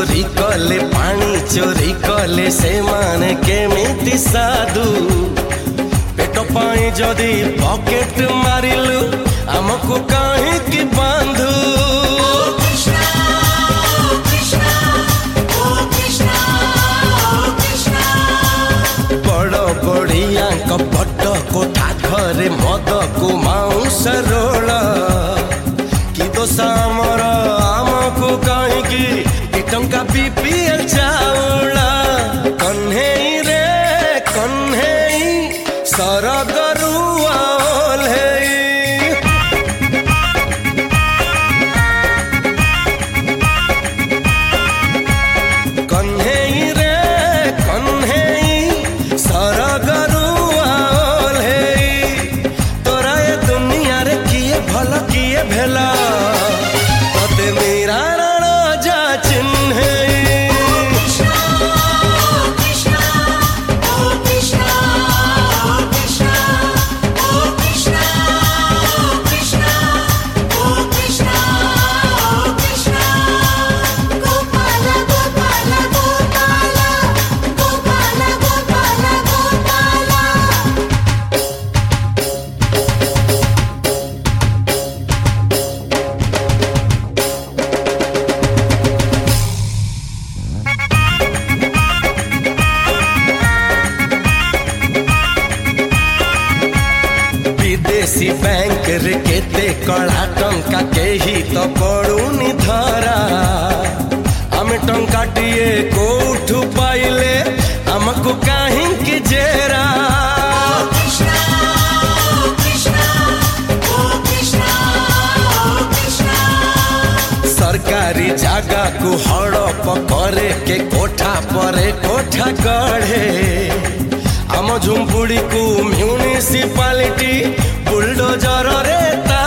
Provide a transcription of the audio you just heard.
चोरी कले पानी चोरी कले से माने केमिति साधु पेट पाई जदि पॉकेट मारिलु आमको कहीं की बांधु बड़ बड़िया पट कोठा घरे मद को माउंस रोल कि दोष आमर आमको कहीं टंका बीपीएल चाउल कन्हई रे कन्हई सरगरु कन्हई रे कन्हई सरगरु तोरा ये दुनिया रे किए भला किए भेला तते मेरा जा चिन्ह विदेशी बैंक रे केते कड़ा टंका केही तो पड़ुनी धरा आमे टंका टीए कोठु पाइले हमको कहीं की जेरा सरकारी जगह को हड़प करे के कोठा परे कोठा गढ़े आम झुंपुड़ी को म्यूनिसिपालिटी बुलडोजर रे ता